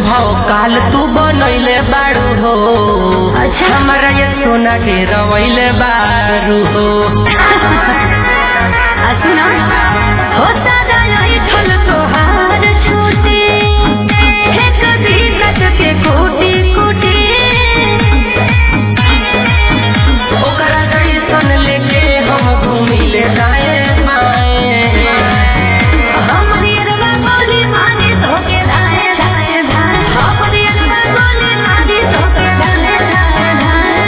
भौकाल तू बनैले बारू हो। अच्छा हमारा ये सोना के रवैले बारू हो। सुना होता दाई फल तोहार छूटे है कभी तक के कोटी कोटी ओकरा जैसन लेके हम घूमिले जाए माए। हमरी अरबा बोली मानी धोके धाए धाए धाए हमरी अरबा बोली मानी धोके धाए धाए धाए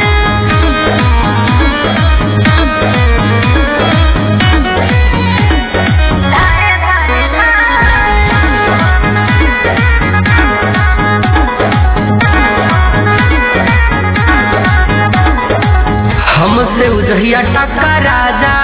हमसे उजहिया टक्का राजा